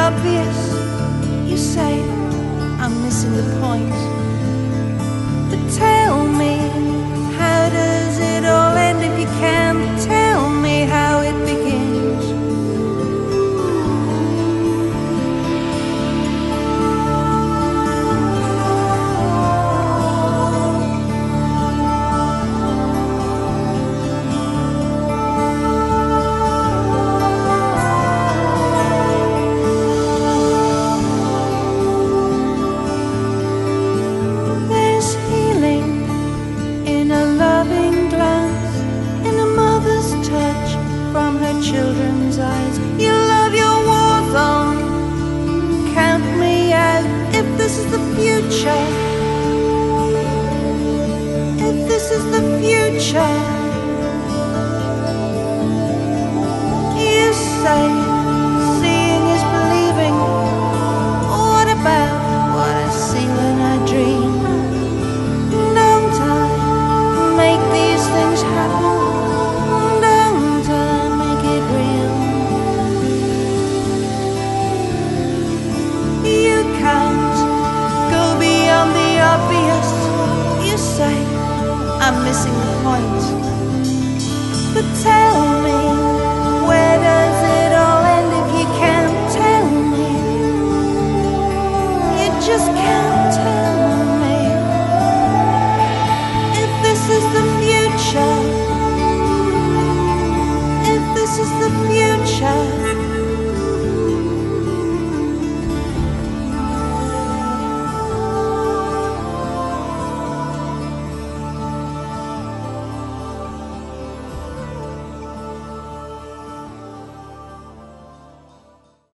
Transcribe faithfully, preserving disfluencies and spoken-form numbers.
obvious. You say I'm missing the point. But tell me, how does it all end? If you can, tell me how it begins. Children's eyes, you love your war zone. Count me out if this is the future. If this is the future. You say seeing is believing. What about what I see when I dream? Don't I make these things happen? Obvious, you say I'm missing the point, but tell